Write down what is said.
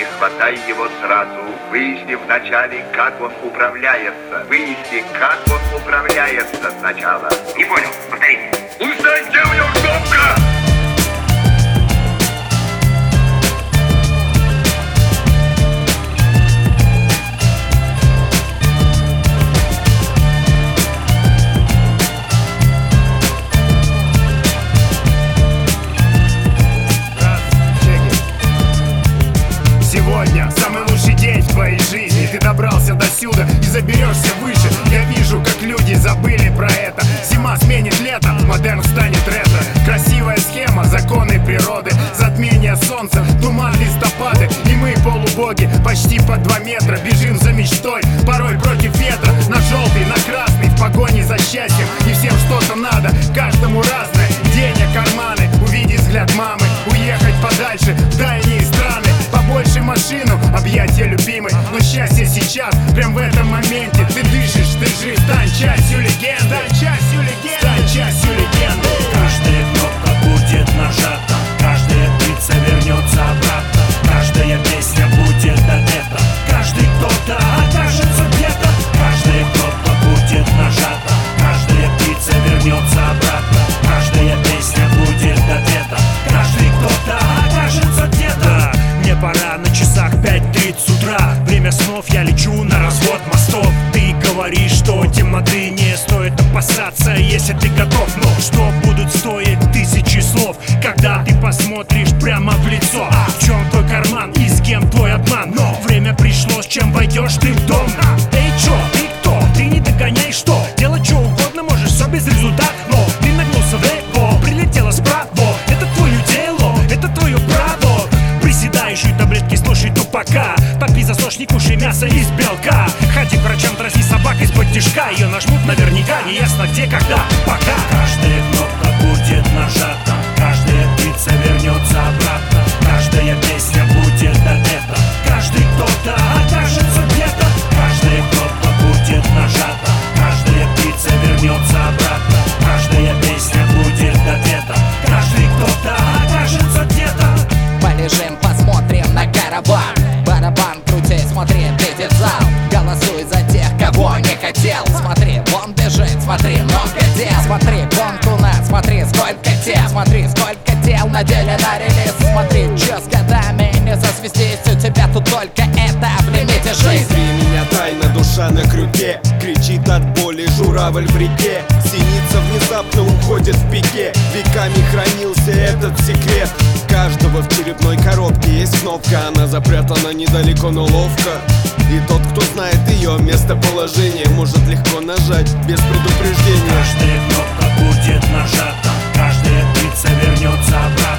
Не хватай его сразу. Выясни вначале, как он управляется. Выясни, как он управляется сначала. Не понял, повторите. Узнай, где у него кнопка! Сегодня самый лучший день в твоей жизни. Ты добрался до сюда и заберешься выше. Я вижу, как люди забыли про это. Зима сменит лето, модерн станет ретро. Красивая схема, законы природы. Затмение солнца, туман листопады. И мы полубоги, почти по 2 метра. Бежим за мечтой, порой против ветра. На желтый, на красный, в погоне за счастьем. И всем что-то надо, каждому разное. Денег, карманы, увидеть взгляд мамы. Уехать подальше, в дальние страны. Побольше машину, объятия любимой. Но счастье сейчас, прям в этом моменте. Ты дышишь, ты жив, стань частью легенды. Стань частью легенды, стань частью легенды. Каждая кнопка будет нажата, каждая птица вернется обратно, каждая песня будет допета, каждый кто-то окажется где-то. Каждая кнопка будет нажата, каждая птица вернется обратно, каждая песня будет допета, каждый кто-то окажется где-то. Мне пора, на часах 5:30 утра. Время снов, я лечу на развод мостов. Ты говоришь, что темноты не стоит опасаться, если ты готов. Но что будут стоить 1000 слов, когда ты посмотришь прямо в лицо? В чем твой карман и с кем твой обман? Но время пришло, с чем войдешь ты в дом. Эй, чё, ты кто? Ты не догоняй, что? Делать что угодно можешь, все без результата. Но ты нагнулся влево, прилетело справа. Это твое дело, это твое право. Приседающие таблетки, слушай тупака. Попи засохни, кушай мясо из белка. Ходи к врачам, дразни собак из-под тишка. Ее нажмут наверняка, не ясно где, когда, пока. Каждая кнопка будет нажата, каждая птица вернется обратно, каждая песня будет допета, каждый кто-то окажется где-то. Каждая кнопка будет нажата, каждая птица вернется обратно, каждая песня будет допета, каждый кто-то окажется где-то. Полежим, посмотрим на караван. Барабан крути, смотри, видит зал. Голосуй за тех, кого не хотел. Смотри, вон бежит, смотри, много дел. Смотри, гонку на, смотри, сколько тел. Смотри, сколько тел на деле на релиз. Смотри, чё с годами не засвистись. У тебя тут только это в лимите жизни. Смотри, меня тайна, душа на крюке. Кричит от боли журавль в реке. Синица внезапно уходит в пике. Веками хранился этот секрет. Каждого в черепной коробке есть кнопка. Она запрятана недалеко, но ловко. И тот, кто знает ее местоположение, может легко нажать без предупреждения. Каждая кнопка будет нажата, каждая птица вернется обратно,